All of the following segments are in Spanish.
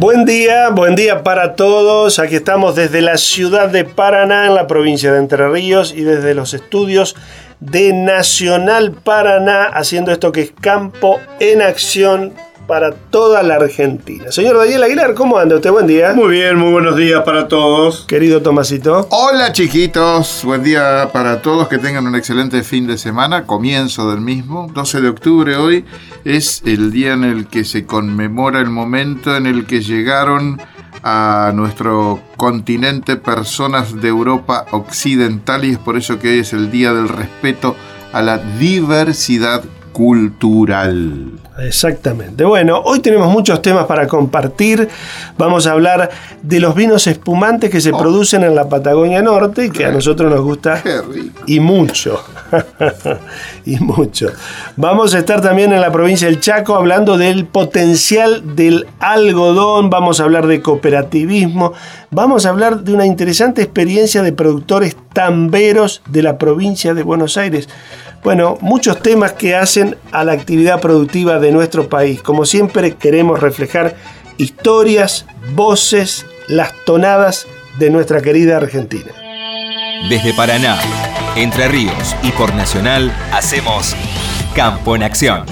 Buen día para todos. Aquí estamos desde la ciudad de Paraná, en la provincia de Entre Ríos, y desde los estudios de Nacional Paraná, haciendo esto que es Campo en Acción para toda la Argentina. Señor Daniel Aguilar, ¿cómo anda usted? Buen día. Muy bien, muy buenos días para todos. Querido Tomasito. Hola chiquitos, buen día para todos, que tengan un excelente fin de semana, comienzo del mismo. 12 de octubre hoy es el día en el que se conmemora el momento en el que llegaron a nuestro continente personas de Europa occidental, y es por eso que hoy es el día del respeto a la diversidad cultural. Exactamente. Bueno, hoy tenemos muchos temas para compartir. Vamos a hablar de los vinos espumantes que se producen en la Patagonia Norte y que a nosotros nos gusta y mucho. Y mucho. Vamos a estar también en la provincia del Chaco hablando del potencial del algodón. Vamos a hablar de cooperativismo. Vamos a hablar de una interesante experiencia de productores tamberos de la provincia de Buenos Aires. Bueno, muchos temas que hacen a la actividad productiva de nuestro país. Como siempre, queremos reflejar historias, voces, las tonadas de nuestra querida Argentina. Desde Paraná, Entre Ríos y por Nacional, hacemos Campo en Acción.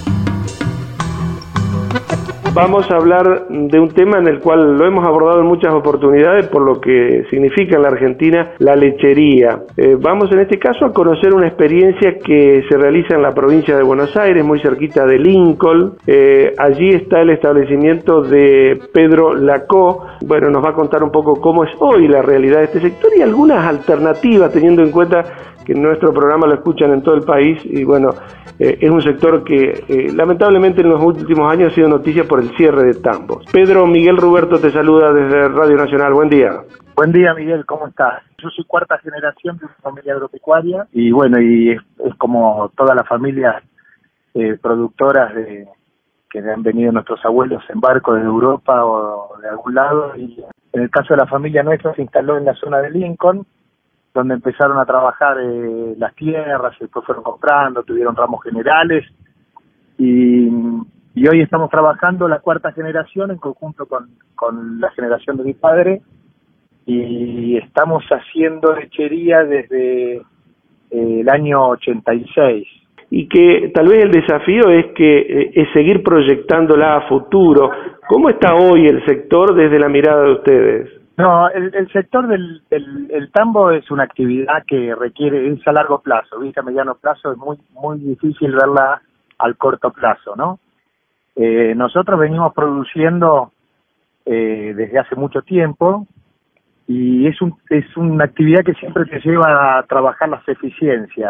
Vamos a hablar de un tema en el cual lo hemos abordado en muchas oportunidades por lo que significa en la Argentina la lechería. Vamos en este caso a conocer una experiencia que se realiza en la provincia de Buenos Aires, muy cerquita de Lincoln. Allí está el establecimiento de Pedro Lacó. Bueno, nos va a contar un poco cómo es hoy la realidad de este sector y algunas alternativas, teniendo en cuenta que nuestro programa lo escuchan en todo el país y bueno, es un sector que lamentablemente en los últimos años ha sido noticia por el cierre de tambos. Pedro Miguel Ruberto te saluda desde Radio Nacional. Buen día. Buen día, Miguel, ¿cómo estás? Yo soy cuarta generación de una familia agropecuaria y bueno, y es como todas las familias productoras que han venido nuestros abuelos en barco desde Europa o de algún lado, y en el caso de la familia nuestra se instaló en la zona de Lincoln, donde empezaron a trabajar las tierras, y después fueron comprando, tuvieron ramos generales, y hoy estamos trabajando la cuarta generación en conjunto con la generación de mi padre, y estamos haciendo lechería desde el año 86. Y que tal vez el desafío es seguir proyectándola a futuro. ¿Cómo está hoy el sector desde la mirada de ustedes? No, el sector del tambo es una actividad que requiere, es a largo plazo, ¿viste? A mediano plazo es muy difícil verla al corto plazo, ¿no? Nosotros venimos produciendo desde hace mucho tiempo y es una actividad que siempre te lleva a trabajar las eficiencias,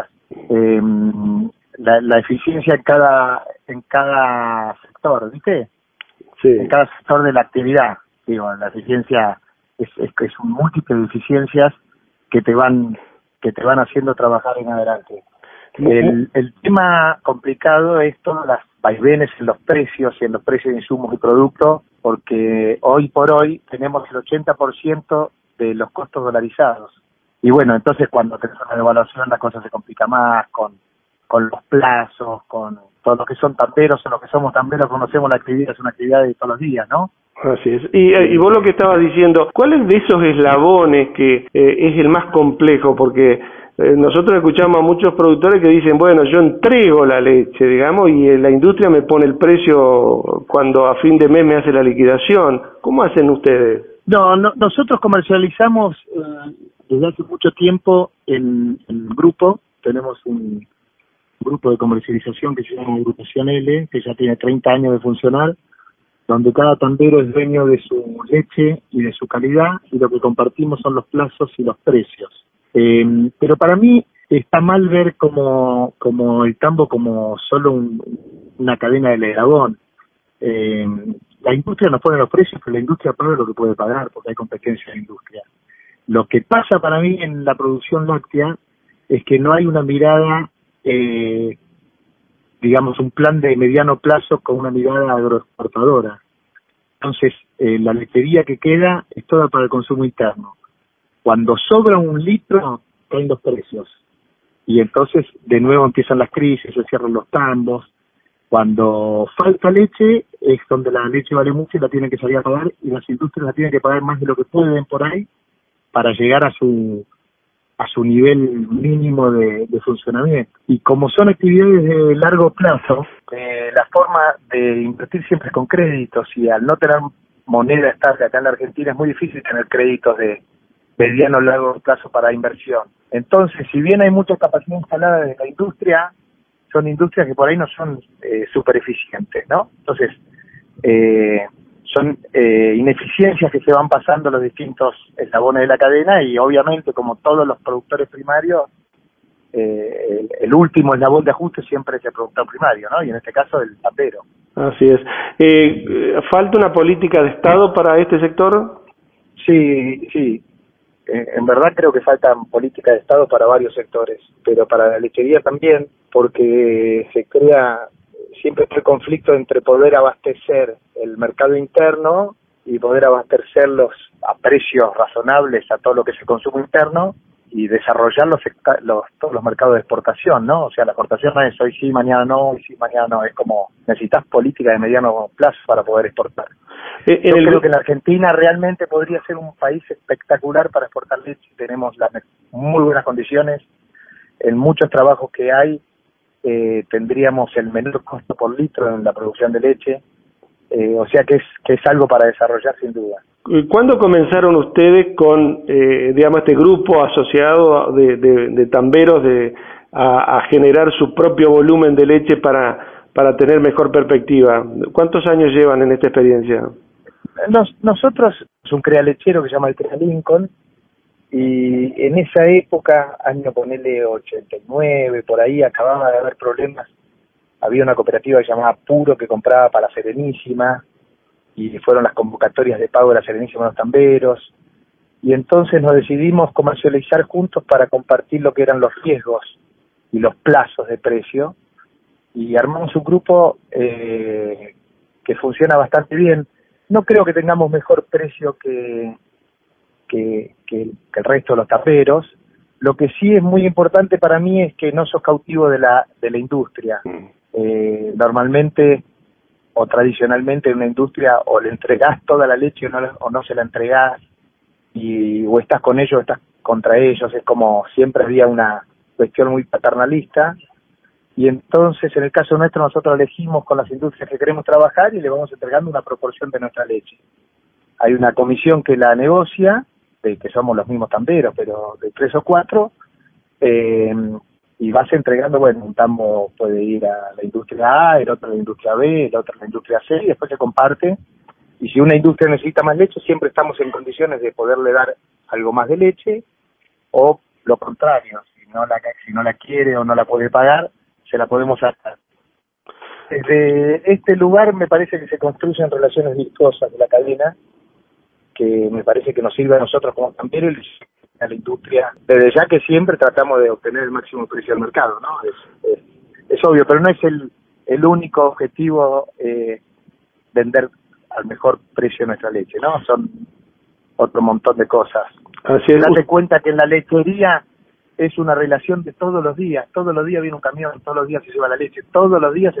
la eficiencia en cada sector, ¿viste? Sí. En cada sector de la actividad, digo, la eficiencia es un múltiple de eficiencias que te van haciendo trabajar en adelante. El tema complicado es todas las vaivenes en los precios y en los precios de insumos y productos, porque hoy por hoy tenemos el 80% de los costos dolarizados. Y bueno, entonces cuando tenemos una devaluación la cosa se complica más con los plazos, con todos los que son tamberos o los que somos tamberos, conocemos la actividad, es una actividad de todos los días, ¿no? Así es. Y vos lo que estabas diciendo, ¿cuál es de esos eslabones que es el más complejo? Porque nosotros escuchamos a muchos productores que dicen, bueno, yo entrego la leche, digamos, y la industria me pone el precio cuando a fin de mes me hace la liquidación. ¿Cómo hacen ustedes? No, nosotros comercializamos desde hace mucho tiempo en grupo. Tenemos un grupo de comercialización que se llama Agrupación L, que ya tiene 30 años de funcionar, donde cada tambero es dueño de su leche y de su calidad, y lo que compartimos son los plazos y los precios. Pero para mí está mal ver como el tambo como solo una cadena de eslabón. La industria nos pone los precios, pero la industria paga lo que puede pagar, porque hay competencia en la industria. Lo que pasa para mí en la producción láctea es que no hay una mirada, digamos, un plan de mediano plazo con una mirada agroexportadora. Entonces, la lechería que queda es toda para el consumo interno. Cuando sobra un litro, caen los precios. Y entonces, de nuevo empiezan las crisis, se cierran los tambos. Cuando falta leche es donde la leche vale mucho y la tienen que salir a pagar, y las industrias la tienen que pagar más de lo que pueden por ahí para llegar a su nivel mínimo de funcionamiento. Y como son actividades de largo plazo, la forma de invertir siempre es con créditos, y al no tener moneda estable acá en la Argentina es muy difícil tener créditos de mediano o largo plazo para inversión. Entonces, si bien hay mucha capacidad instalada de la industria, son industrias que por ahí no son súper eficientes, ¿no? Entonces, son ineficiencias que se van pasando los distintos eslabones de la cadena, y obviamente, como todos los productores primarios, el último eslabón de ajuste siempre es el productor primario, ¿no? Y en este caso el tapero. Así es. ¿Falta una política de Estado para este sector? Sí. En verdad creo que faltan políticas de Estado para varios sectores, pero para la lechería también, porque se crea siempre este conflicto entre poder abastecer el mercado interno y poder abastecerlos a precios razonables a todo lo que es el consumo interno, y desarrollar todos los mercados de exportación, ¿no? O sea, la exportación no es hoy sí, mañana no, hoy sí, mañana no. Es como, necesitas política de mediano plazo para poder exportar. Yo creo que la Argentina realmente podría ser un país espectacular para exportar leche. Tenemos las muy buenas condiciones. En muchos trabajos que hay, tendríamos el menor costo por litro en la producción de leche. O sea que es algo para desarrollar sin duda. ¿Cuándo comenzaron ustedes con, digamos, este grupo asociado de tamberos a generar su propio volumen de leche para tener mejor perspectiva? ¿Cuántos años llevan en esta experiencia? Nosotros, es un crea lechero que se llama el Crea Lincoln, y en esa época, año ponele 89, por ahí, acababa de haber problemas. Había una cooperativa que se llamaba Puro que compraba para Serenísima, y fueron las convocatorias de pago de la Serenísima a los tamberos, y entonces nos decidimos comercializar juntos para compartir lo que eran los riesgos y los plazos de precio, y armamos un grupo que funciona bastante bien. No creo que tengamos mejor precio que el resto de los tamberos. Lo que sí es muy importante para mí es que no sos cautivo de la industria. Normalmente o tradicionalmente en una industria o le entregás toda la leche o no se la entregás, o estás con ellos o estás contra ellos. Es como siempre había una cuestión muy paternalista, y entonces en el caso nuestro nosotros elegimos con las industrias que queremos trabajar y le vamos entregando una proporción de nuestra leche. Hay una comisión que la negocia, que somos los mismos tamberos, pero de 3 o 4, y vas entregando, bueno, un tambo puede ir a la industria A, el otro a la industria B, el otro a la industria C, y después se comparte. Y si una industria necesita más leche, siempre estamos en condiciones de poderle dar algo más de leche, o lo contrario, si no la quiere o no la puede pagar, se la podemos sacar. Desde este lugar me parece que se construyen relaciones virtuosas de la cadena, que me parece que nos sirve a nosotros como tamberos y a la industria. Desde ya que siempre tratamos de obtener el máximo precio del mercado, ¿no? Es obvio, pero no es el único objetivo vender al mejor precio nuestra leche, ¿no? Son otro montón de cosas. Así es. Date cuenta que en la lechería es una relación de todos los días viene un camión, todos los días se lleva la leche, todos los días.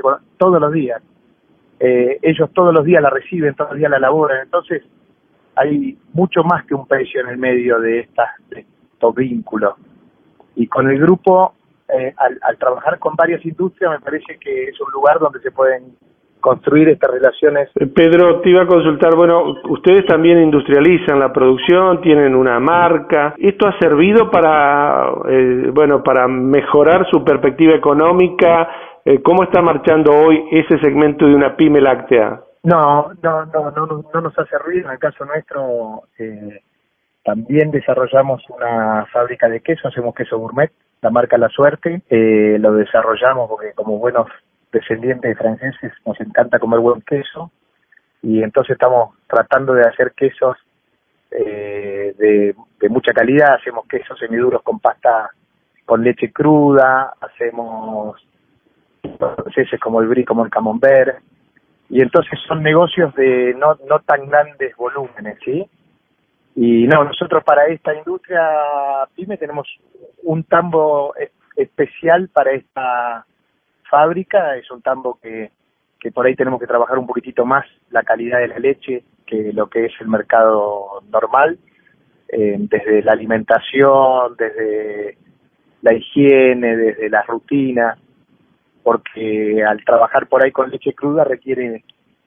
Ellos todos los días la reciben, todos los días la elaboran. Entonces hay mucho más que un precio en el medio de estos vínculos. Y con el grupo, al trabajar con varias industrias, me parece que es un lugar donde se pueden construir estas relaciones. Pedro, te iba a consultar, bueno, ustedes también industrializan la producción, tienen una marca. ¿Esto ha servido para mejorar su perspectiva económica? ¿Cómo está marchando hoy ese segmento de una pyme láctea? No nos ha servido. En el caso nuestro, también desarrollamos una fábrica de queso, hacemos queso gourmet, la marca La Suerte. Lo desarrollamos porque como buenos descendientes de franceses nos encanta comer buen queso, y entonces estamos tratando de hacer quesos de mucha calidad. Hacemos quesos semiduros con pasta con leche cruda, hacemos franceses como el brie, como el camembert, y entonces son negocios de no tan grandes volúmenes, ¿sí? Y nosotros para esta industria pyme tenemos un tambo especial para esta fábrica. Es un tambo que que por ahí tenemos que trabajar un poquitito más la calidad de la leche que lo que es el mercado normal, desde la alimentación, desde la higiene, desde las rutinas, porque al trabajar por ahí con leche cruda requiere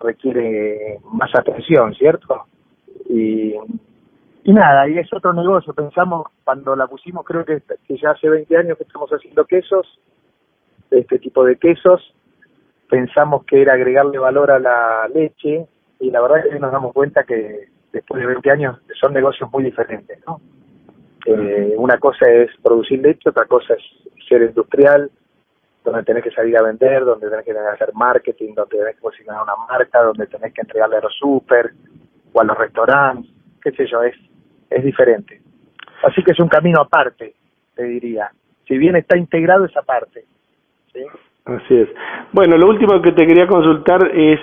más atención, ¿cierto? Y nada, y es otro negocio. Pensamos, cuando la pusimos, creo que ya hace 20 años que estamos haciendo quesos, este tipo de quesos, pensamos que era agregarle valor a la leche, y la verdad es que nos damos cuenta que después de 20 años son negocios muy diferentes, ¿no? Una cosa es producir leche, otra cosa es ser industrial, donde tenés que salir a vender, donde tenés que hacer marketing, donde tenés que posicionar una marca, donde tenés que entregarle a los súper o a los restaurantes, qué sé yo, es diferente. Así que es un camino aparte, te diría. Si bien está integrado esa parte, ¿sí? Así es. Bueno, lo último que te quería consultar es,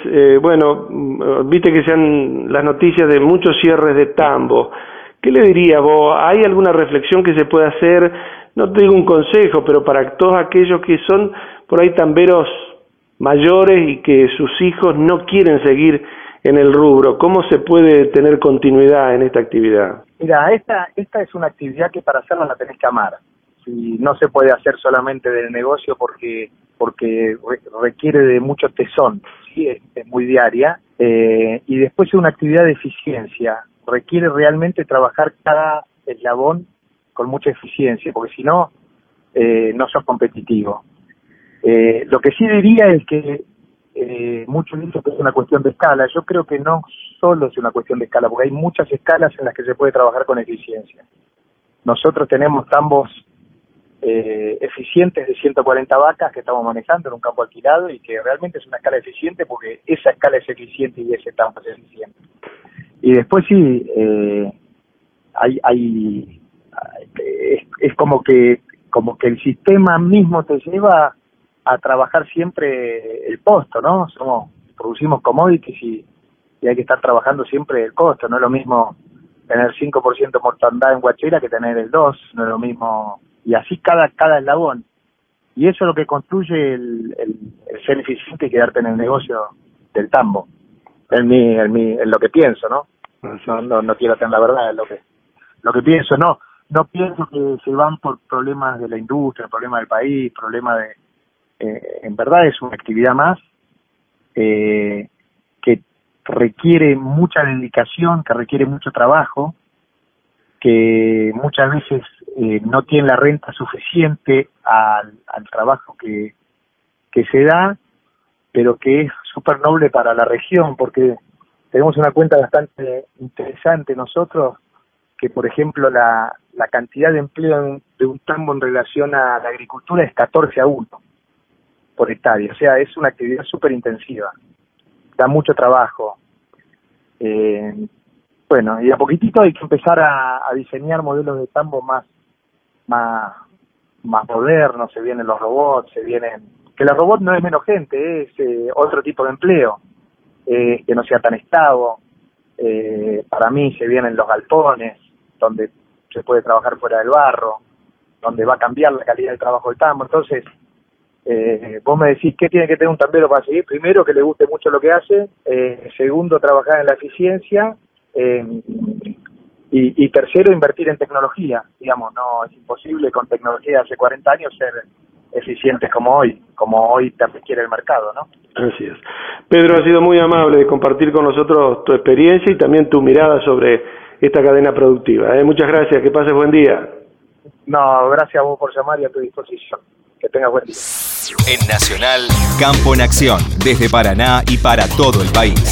viste que sean las noticias de muchos cierres de tambo. ¿Qué le dirías vos? ¿Hay alguna reflexión que se pueda hacer? No te digo un consejo, pero para todos aquellos que son por ahí tamberos mayores y que sus hijos no quieren seguir en el rubro, ¿cómo se puede tener continuidad en esta actividad? Mira, esta es una actividad que para hacerla la tenés que amar. Y no se puede hacer solamente del negocio porque requiere de mucho tesón, ¿sí? Es muy diaria, y después es una actividad de eficiencia, requiere realmente trabajar cada eslabón con mucha eficiencia, porque si no, no sos competitivo. Lo que sí diría es que muchos dicen que es una cuestión de escala. Yo creo que no solo es una cuestión de escala, porque hay muchas escalas en las que se puede trabajar con eficiencia. Nosotros tenemos tambos eficientes de 140 vacas que estamos manejando en un campo alquilado, y que realmente es una escala eficiente porque esa escala es eficiente y ese tambo es eficiente. Y después sí, es como que el sistema mismo te lleva a trabajar siempre el costo, ¿no? Producimos commodities y hay que estar trabajando siempre el costo. No es lo mismo tener 5% mortandad en guachera que tener el 2%, no es lo mismo. Y así cada eslabón. Y eso es lo que construye el ser eficiente y quedarte en el negocio del tambo. En lo que pienso, ¿no? No quiero tener la verdad, lo que pienso. No pienso que se van por problemas de la industria, problemas del país, problemas de... en verdad es una actividad más que requiere mucha dedicación, que requiere mucho trabajo, que muchas veces no tiene la renta suficiente al trabajo que se da, pero que es súper noble para la región, porque tenemos una cuenta bastante interesante nosotros, que por ejemplo la cantidad de empleo de un tambo en relación a la agricultura es 14-1 por hectárea. O sea, es una actividad súper intensiva, da mucho trabajo. Bueno, y a poquitito hay que empezar a diseñar modelos de tambo más modernos. Se vienen los robots, que los robots no es menos gente, es otro tipo de empleo, que no sea tan esclavo. Para mí se vienen los galpones, donde se puede trabajar fuera del barro, donde va a cambiar la calidad del trabajo del tambo. Entonces, vos me decís, ¿qué tiene que tener un tambero para seguir? Primero, que le guste mucho lo que hace. Segundo, trabajar en la eficiencia. Y tercero, invertir en tecnología. Digamos, no es imposible con tecnología hace 40 años ser eficientes como hoy también quiere el mercado, ¿no? Así es. Pedro, ha sido muy amable de compartir con nosotros tu experiencia y también tu mirada sobre esta cadena productiva. Muchas gracias, que pases buen día. No, gracias a vos por llamar y a tu disposición. Que tengas buen día. En Nacional, Campo en Acción, desde Paraná y para todo el país.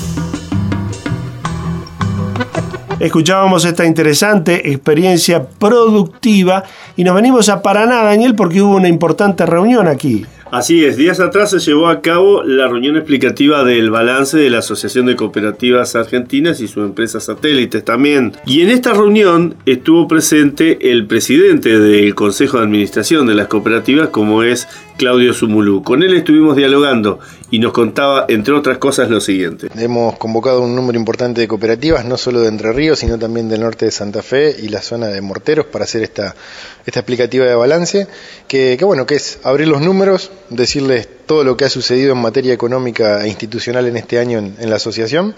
Escuchábamos esta interesante experiencia productiva y nos venimos a Paraná, Daniel, porque hubo una importante reunión aquí. Así es, días atrás se llevó a cabo la reunión explicativa del balance de la Asociación de Cooperativas Argentinas y sus empresas satélites también. Y en esta reunión estuvo presente el presidente del Consejo de Administración de las cooperativas, como es Claudio Zumulú. Con él estuvimos dialogando y nos contaba, entre otras cosas, lo siguiente. Hemos convocado un número importante de cooperativas, no solo de Entre Ríos, sino también del norte de Santa Fe y la zona de Morteros, para hacer esta explicativa de balance, que es abrir los números, decirles todo lo que ha sucedido en materia económica e institucional en este año en la asociación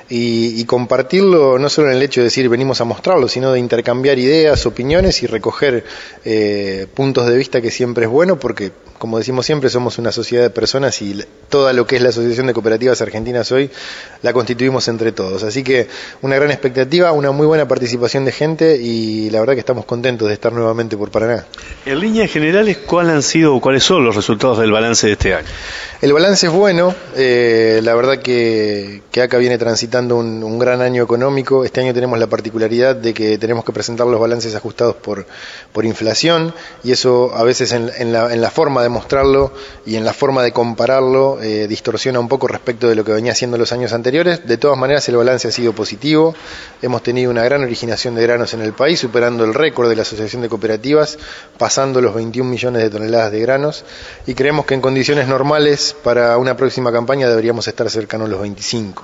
y compartirlo no solo en el hecho de decir venimos a mostrarlo, sino de intercambiar ideas, opiniones y recoger puntos de vista, que siempre es bueno porque, como decimos siempre, somos una sociedad de personas y toda lo que es la Asociación de Cooperativas Argentinas hoy la constituimos entre todos. Así que una gran expectativa, una muy buena participación de gente y la verdad que estamos contentos de estar nuevamente por Paraná. En líneas generales, ¿cuáles son los resultados del balance de este año? El balance es bueno, la verdad que ACA viene transitando un gran año económico. Este año tenemos la particularidad de que tenemos que presentar los balances ajustados por inflación y eso a veces en la forma de mostrarlo y en la forma de compararlo distorsiona un poco respecto de lo que venía haciendo los años anteriores. De todas maneras, el balance ha sido positivo. Hemos tenido una gran originación de granos en el país, superando el récord de la Asociación de Cooperativas, pasando los 21 millones de toneladas de granos, y creemos que en condiciones normales para una próxima campaña deberíamos estar cercanos a los 25.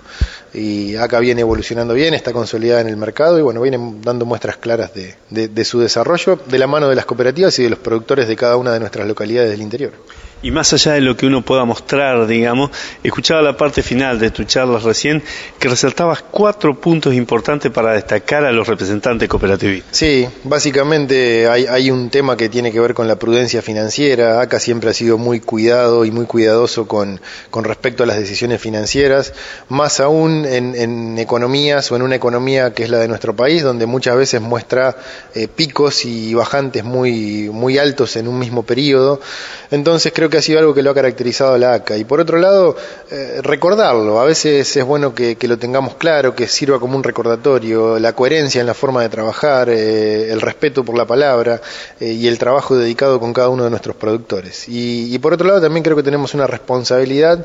Y ACA viene evolucionando bien, está consolidada en el mercado y bueno, viene dando muestras claras de su desarrollo de la mano de las cooperativas y de los productores de cada una de nuestras localidades del interior. Y más allá de lo que uno pueda mostrar, digamos, escuchaba la parte final de tu charla recién, que resaltabas 4 puntos importantes para destacar a los representantes cooperativistas. Sí, básicamente hay un tema que tiene que ver con la prudencia financiera. ACA siempre ha sido muy cuidado y muy cuidadoso con respecto a las decisiones financieras, más aún en economías o en una economía que es la de nuestro país, donde muchas veces muestra picos y bajantes muy altos en un mismo periodo. Entonces creo que ha sido algo que lo ha caracterizado a la ACA. Y por otro lado, recordarlo. A veces es bueno que lo tengamos claro, que sirva como un recordatorio, la coherencia en la forma de trabajar, el respeto por la palabra y el trabajo dedicado con cada uno de nuestros productores. Y por otro lado también creo que tenemos una responsabilidad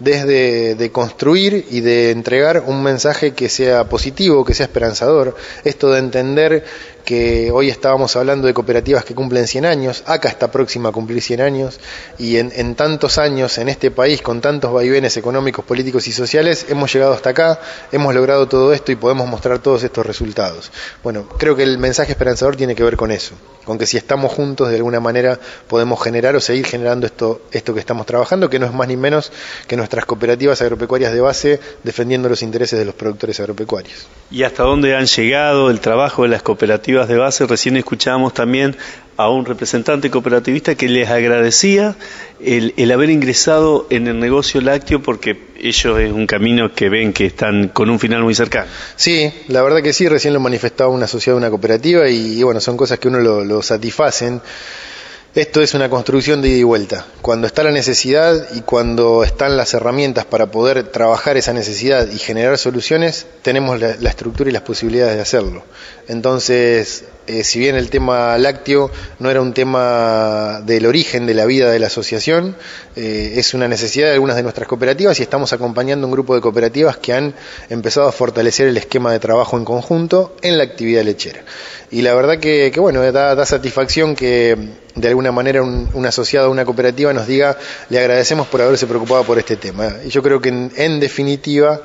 desde de construir y de entregar un mensaje que sea positivo, que sea esperanzador. Esto de entender que hoy estábamos hablando de cooperativas que cumplen 100 años, ACA está próxima a cumplir 100 años, y en tantos años en este país, con tantos vaivenes económicos, políticos y sociales, hemos llegado hasta acá, hemos logrado todo esto y podemos mostrar todos estos resultados. Bueno, creo que el mensaje esperanzador tiene que ver con eso, con que si estamos juntos de alguna manera podemos generar o seguir generando esto que estamos trabajando, que no es más ni menos que nuestras cooperativas agropecuarias de base defendiendo los intereses de los productores agropecuarios. ¿Y hasta dónde han llegado el trabajo de las cooperativas de base? Recién escuchábamos también a un representante cooperativista que les agradecía el haber ingresado en el negocio lácteo porque ellos es un camino que ven que están con un final muy cercano. Sí, la verdad que sí, recién lo manifestaba un asociado de una cooperativa y bueno, son cosas que uno lo satisfacen. Esto es una construcción de ida y vuelta. Cuando está la necesidad y cuando están las herramientas para poder trabajar esa necesidad y generar soluciones, tenemos la estructura y las posibilidades de hacerlo. Entonces, si bien el tema lácteo no era un tema del origen de la vida de la asociación, es una necesidad de algunas de nuestras cooperativas y estamos acompañando un grupo de cooperativas que han empezado a fortalecer el esquema de trabajo en conjunto en la actividad lechera. Y la verdad que bueno, da satisfacción que de alguna manera un asociado a una cooperativa nos diga, le agradecemos por haberse preocupado por este tema. Y yo creo que en definitiva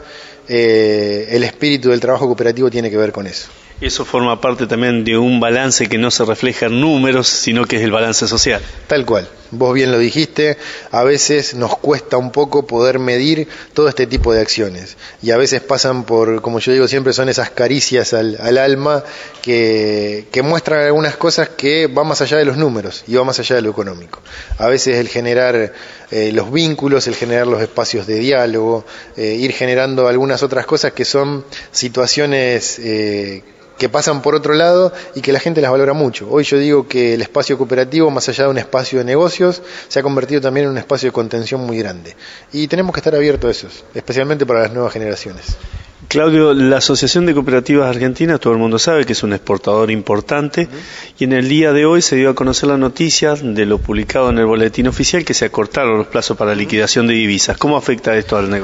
el espíritu del trabajo cooperativo tiene que ver con eso. Eso forma parte también de un balance que no se refleja en números, sino que es el balance social. Tal cual. Vos bien lo dijiste, a veces nos cuesta un poco poder medir todo este tipo de acciones. Y a veces pasan por, como yo digo siempre, son esas caricias al alma que muestran algunas cosas que van más allá de los números y van más allá de lo económico. A veces el generar los vínculos, el generar los espacios de diálogo, ir generando algunas otras cosas que son situaciones que pasan por otro lado y que la gente las valora mucho. Hoy yo digo que el espacio cooperativo, más allá de un espacio de negocios, se ha convertido también en un espacio de contención muy grande. Y tenemos que estar abiertos a eso, especialmente para las nuevas generaciones. Claudio, la Asociación de Cooperativas Argentinas, todo el mundo sabe que es un exportador importante, y en el día de hoy se dio a conocer la noticia de lo publicado en el boletín oficial que se acortaron los plazos para liquidación de divisas. ¿Cómo afecta esto al negocio?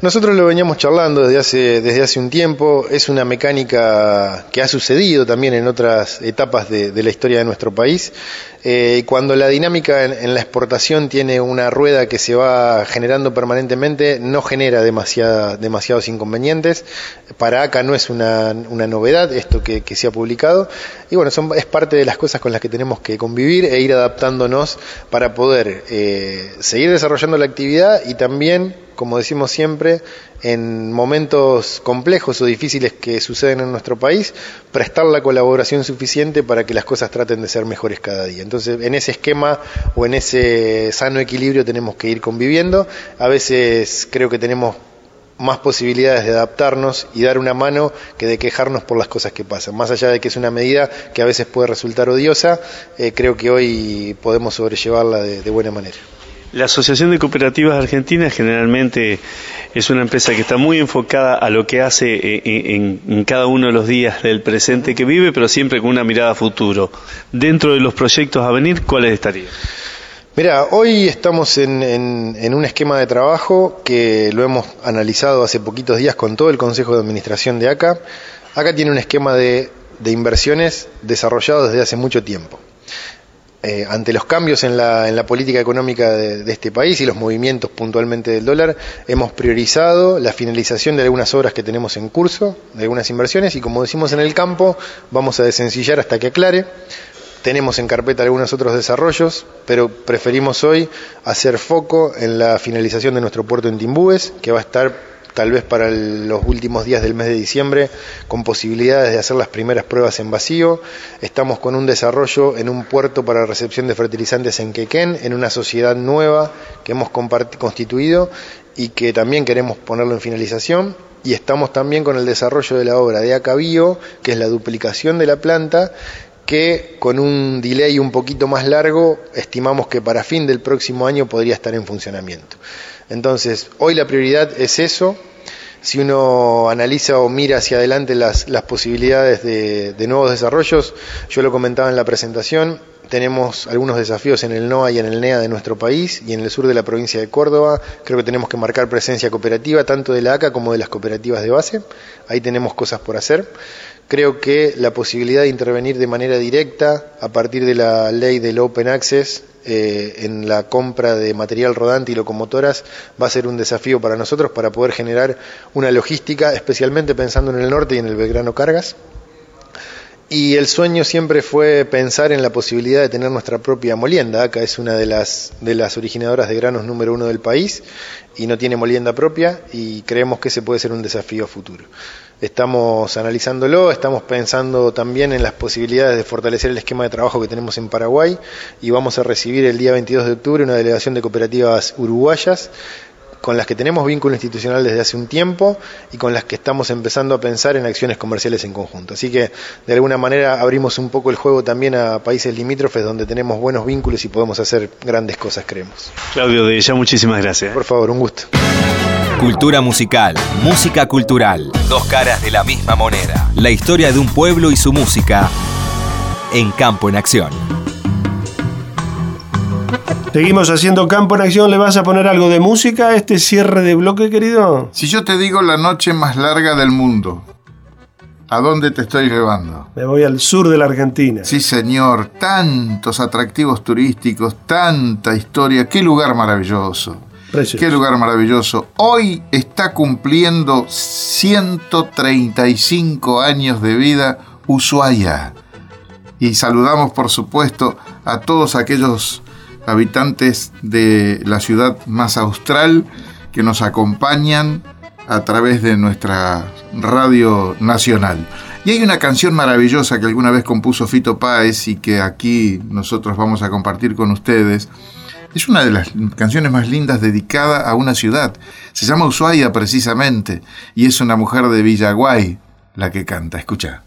Nosotros lo veníamos charlando desde hace un tiempo. Es una mecánica que ha sucedido también en otras etapas de la historia de nuestro país. Cuando la dinámica en la exportación tiene una rueda que se va generando permanentemente, no genera demasiados inconvenientes. Para ACA no es una novedad esto que se ha publicado. Y bueno, es parte de las cosas con las que tenemos que convivir e ir adaptándonos para poder seguir desarrollando la actividad y también, como decimos siempre, en momentos complejos o difíciles que suceden en nuestro país, prestar la colaboración suficiente para que las cosas traten de ser mejores cada día. Entonces, en ese esquema o en ese sano equilibrio tenemos que ir conviviendo. A veces creo que tenemos más posibilidades de adaptarnos y dar una mano que de quejarnos por las cosas que pasan. Más allá de que es una medida que a veces puede resultar odiosa, creo que hoy podemos sobrellevarla de buena manera. La Asociación de Cooperativas Argentinas generalmente es una empresa que está muy enfocada a lo que hace en cada uno de los días del presente que vive, pero siempre con una mirada a futuro. Dentro de los proyectos a venir, ¿cuáles estarían? Mira, hoy estamos en un esquema de trabajo que lo hemos analizado hace poquitos días con todo el Consejo de Administración de ACA. ACA tiene un esquema de inversiones desarrollado desde hace mucho tiempo. Ante los cambios en la política económica de este país y los movimientos puntualmente del dólar, hemos priorizado la finalización de algunas obras que tenemos en curso, de algunas inversiones, y como decimos en el campo, vamos a desencillar hasta que aclare. Tenemos en carpeta algunos otros desarrollos, pero preferimos hoy hacer foco en la finalización de nuestro puerto en Timbúes, que va a estar tal vez para los últimos días del mes de diciembre, con posibilidades de hacer las primeras pruebas en vacío. Estamos con un desarrollo en un puerto para recepción de fertilizantes en Quequén, en una sociedad nueva que hemos constituido y que también queremos ponerlo en finalización. Y estamos también con el desarrollo de la obra de ACA Bio, que es la duplicación de la planta, que con un delay un poquito más largo, estimamos que para fin del próximo año podría estar en funcionamiento. Entonces, hoy la prioridad es eso. Si uno analiza o mira hacia adelante las posibilidades de nuevos desarrollos, yo lo comentaba en la presentación, tenemos algunos desafíos en el NOA y en el NEA de nuestro país y en el sur de la provincia de Córdoba. Creo que tenemos que marcar presencia cooperativa, tanto de la ACA como de las cooperativas de base. Ahí tenemos cosas por hacer. Creo que la posibilidad de intervenir de manera directa a partir de la ley del Open Access en la compra de material rodante y locomotoras va a ser un desafío para nosotros para poder generar una logística, especialmente pensando en el norte y en el Belgrano Cargas. Y el sueño siempre fue pensar en la posibilidad de tener nuestra propia molienda. ACA es una de las originadoras de granos número 1 del país y no tiene molienda propia, y creemos que ese puede ser un desafío a futuro. Estamos analizándolo, estamos pensando también en las posibilidades de fortalecer el esquema de trabajo que tenemos en Paraguay, y vamos a recibir el día 22 de octubre una delegación de cooperativas uruguayas con las que tenemos vínculo institucional desde hace un tiempo y con las que estamos empezando a pensar en acciones comerciales en conjunto. Así que de alguna manera abrimos un poco el juego también a países limítrofes donde tenemos buenos vínculos y podemos hacer grandes cosas, creemos. Claudio, de ella muchísimas gracias. Por favor, un gusto. Cultura musical, música cultural, dos caras de la misma moneda. La historia de un pueblo y su música en Campo en Acción. Seguimos haciendo Campo en Acción. ¿Le vas a poner algo de música a este cierre de bloque, querido? Si yo te digo la noche más larga del mundo, ¿a dónde te estoy llevando? Me voy al sur de la Argentina. Sí, señor. Tantos atractivos turísticos, tanta historia. ¡Qué lugar maravilloso! Precioso. ¡Qué lugar maravilloso! Hoy está cumpliendo 135 años de vida Ushuaia. Y saludamos, por supuesto, a todos aquellos habitantes de la ciudad más austral que nos acompañan a través de nuestra radio nacional. Y hay una canción maravillosa que alguna vez compuso Fito Páez y que aquí nosotros vamos a compartir con ustedes. Es una de las canciones más lindas dedicada a una ciudad. Se llama Ushuaia precisamente, y es una mujer de Villaguay la que canta. Escucha.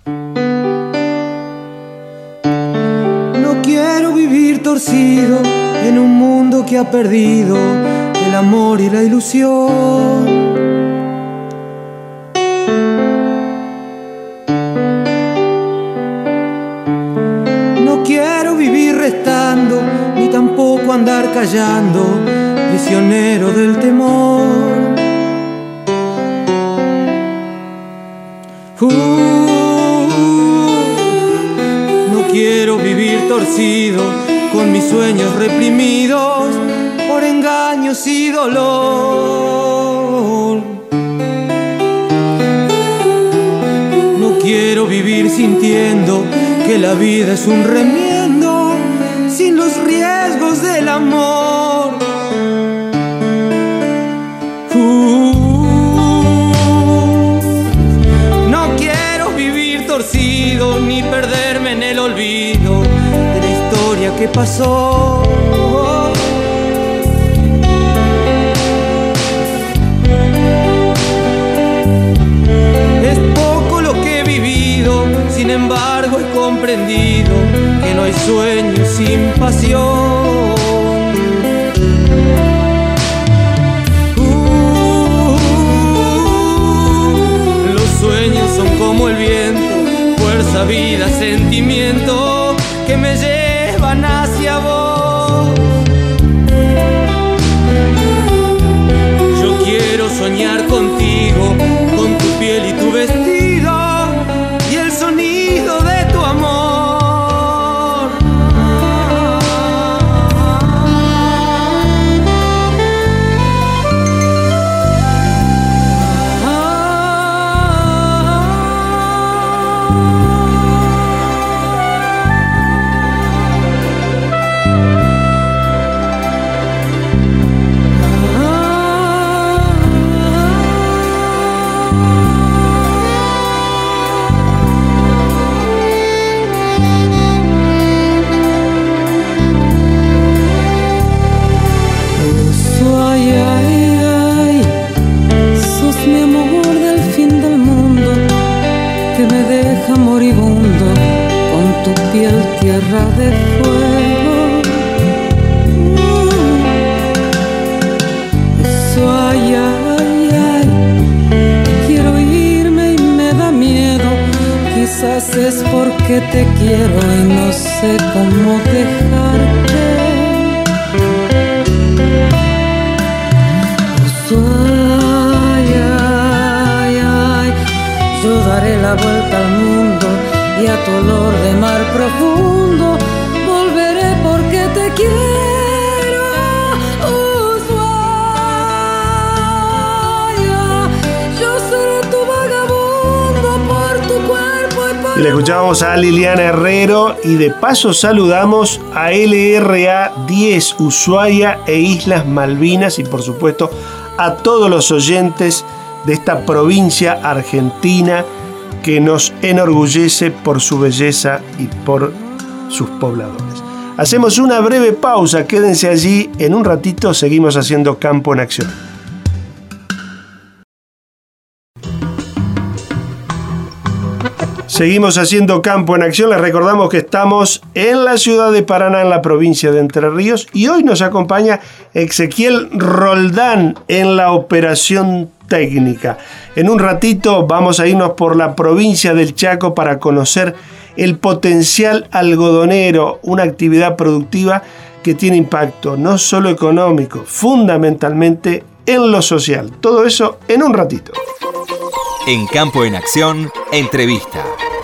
No quiero vivir torcido en un mundo que ha perdido el amor y la ilusión. No quiero vivir restando, ni tampoco andar callando, prisionero del temor. No quiero vivir torcido con mis sueños reprimidos por engaños y dolor. No quiero vivir sintiendo que la vida es un remiendo sin los riesgos del amor. No quiero vivir torcido ni perderme en el olvido de la historia que pasó. Es poco lo que he vivido, sin embargo he comprendido que no hay sueño sin pasión. Los sueños son como el viento, fuerza, vida, sentimiento que me llevan hacia vos. Yo quiero soñar contigo, con tu piel y tu vestido y el sonido de tu amor. Moribundo con tu piel tierra de fuego. Eso, ay, ay, ay, quiero irme y me da miedo. Quizás es porque te quiero y no sé cómo dejarte. Eso, ay, ay, ay, yo daré la vuelta al mundo y a tu olor de mar profundo volveré porque te quiero. Ushuaia, yo seré tu vagabundo por tu cuerpo y por... Y le escuchábamos a Liliana Herrero y de paso saludamos a LRA 10 Ushuaia e Islas Malvinas y por supuesto a todos los oyentes de esta provincia argentina que nos enorgullece por su belleza y por sus pobladores. Hacemos una breve pausa, quédense allí, en un ratito seguimos haciendo Campo en Acción. Seguimos haciendo Campo en Acción, les recordamos que estamos en la ciudad de Paraná, en la provincia de Entre Ríos, y hoy nos acompaña Ezequiel Roldán en la operación técnica. En un ratito vamos a irnos por la provincia del Chaco para conocer el potencial algodonero, una actividad productiva que tiene impacto no solo económico, fundamentalmente en lo social. Todo eso en un ratito. En Campo en Acción, entrevista.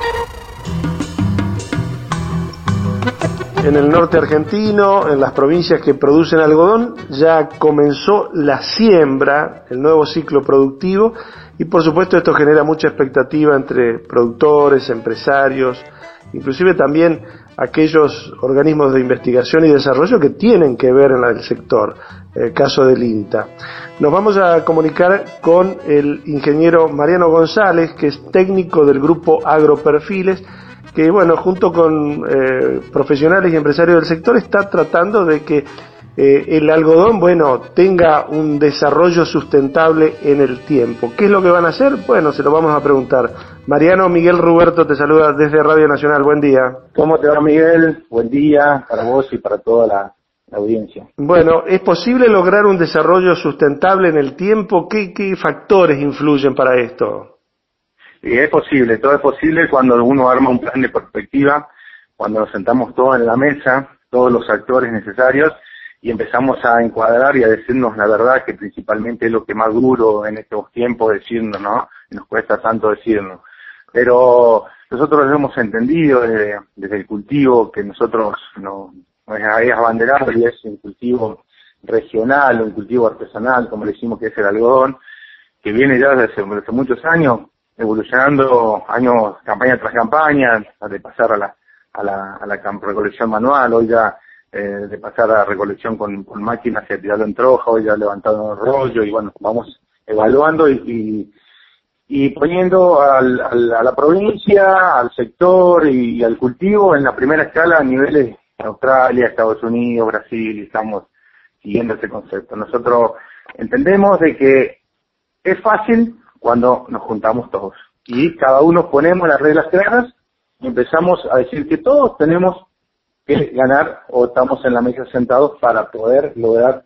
En el norte argentino, en las provincias que producen algodón, ya comenzó la siembra, el nuevo ciclo productivo, y por supuesto esto genera mucha expectativa entre productores, empresarios, inclusive también aquellos organismos de investigación y desarrollo que tienen que ver en el sector, el caso del INTA. Nos vamos a comunicar con el ingeniero Mariano González, que es técnico del grupo Agroperfiles, que bueno, junto con profesionales y empresarios del sector está tratando de que el algodón, bueno, tenga un desarrollo sustentable en el tiempo. ¿Qué es lo que van a hacer? Bueno, se lo vamos a preguntar. Mariano, Miguel Ruberto te saluda desde Radio Nacional. Buen día. ¿Cómo te va, Miguel? Buen día para vos y para toda la audiencia. Bueno, ¿es posible lograr un desarrollo sustentable en el tiempo? ¿Qué factores influyen para esto? Es posible, todo es posible cuando uno arma un plan de perspectiva, cuando nos sentamos todos en la mesa, todos los actores necesarios, y empezamos a encuadrar y a decirnos la verdad, que principalmente es lo que más duro en estos tiempos decirnos, ¿no? Y nos cuesta tanto decirnos. pero nosotros lo hemos entendido desde el cultivo, que nosotros no es abanderado y es un cultivo regional, un cultivo artesanal, como le decimos, que es el algodón, que viene ya desde muchos años, evolucionando campaña tras campaña, de pasar a la recolección manual, hoy ya de pasar a recolección con máquinas y a tirarlo en troja, hoy ya levantando el rollo, y bueno, vamos evaluando y poniendo a la provincia, al sector y al cultivo en la primera escala a niveles Australia, Estados Unidos, Brasil, y estamos siguiendo ese concepto. Nosotros entendemos de que es fácil cuando nos juntamos todos y cada uno ponemos las reglas claras y empezamos a decir que todos tenemos que ganar o estamos en la mesa sentados para poder lograr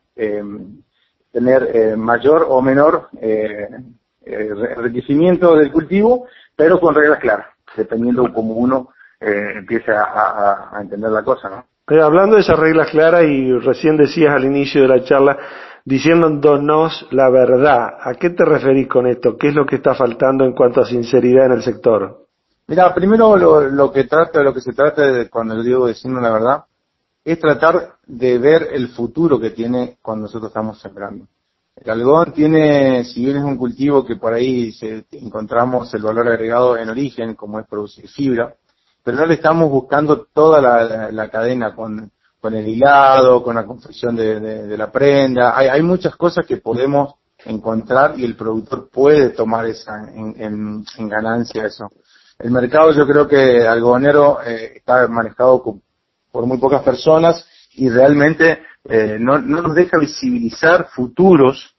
tener mayor o menor enriquecimiento del cultivo, pero con reglas claras, dependiendo de cómo uno empiece a entender la cosa, ¿no? Hablando de esas reglas claras, y recién decías al inicio de la charla, diciéndonos la verdad, ¿a qué te referís con esto? ¿Qué es lo que está faltando en cuanto a sinceridad en el sector? Mira, primero lo que se trata cuando digo diciendo la verdad, es tratar de ver el futuro que tiene cuando nosotros estamos sembrando. El algodón tiene, si bien es un cultivo que por ahí encontramos el valor agregado en origen, como es producir fibra, pero no le estamos buscando toda la cadena con el hilado, con la confección de la prenda. Hay muchas cosas que podemos encontrar y el productor puede tomar esa en ganancia eso. El mercado, yo creo que algodonero está manejado por muy pocas personas y realmente no nos deja visibilizar futuros,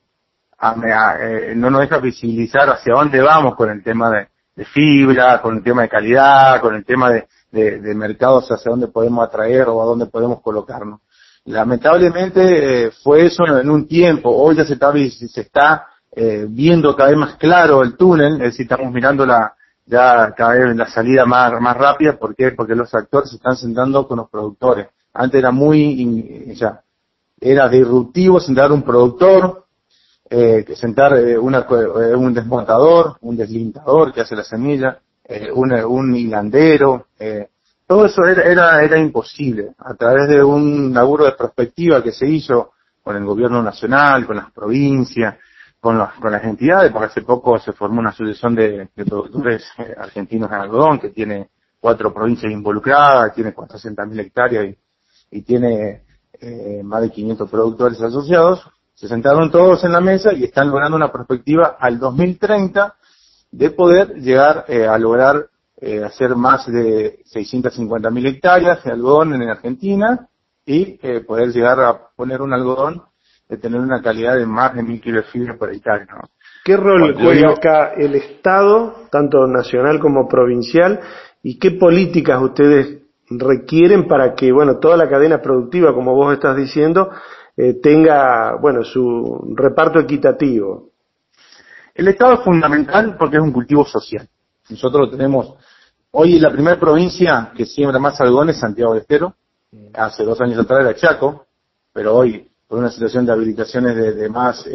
no nos deja visibilizar hacia dónde vamos con el tema de fibra, con el tema de calidad, con el tema de mercados hacia dónde podemos atraer o a dónde podemos colocarnos. Lamentablemente fue eso en un tiempo, hoy ya se está viendo cada vez más claro el túnel, es decir, estamos mirando ya cada vez la salida más rápida. ¿Por qué? Porque los actores se están sentando con los productores. Antes era era disruptivo sentar un productor, sentar un desmontador, un deslintador que hace la semilla, un hilandero, todo eso era imposible. A través de un laburo de prospectiva que se hizo con el gobierno nacional, con las provincias, con las entidades, porque hace poco se formó una asociación de productores argentinos en algodón que tiene 4 provincias involucradas, tiene 400.000 hectáreas y tiene más de 500 productores asociados. Se sentaron todos en la mesa y están logrando una perspectiva al 2030 de poder llegar a lograr hacer más de 650.000 hectáreas de algodón en Argentina y poder llegar a poner un algodón de tener una calidad de más de 1.000 kilos de fibra por hectárea, ¿no? ¿Qué rol juega acá el Estado, tanto nacional como provincial, y qué políticas ustedes requieren para que, toda la cadena productiva, como vos estás diciendo, tenga, su reparto equitativo? El Estado es fundamental porque es un cultivo social. Nosotros tenemos, hoy la primera provincia que siembra más algodón es Santiago del Estero. Hace 2 años atrás era Chaco, pero hoy, por una situación de habilitaciones de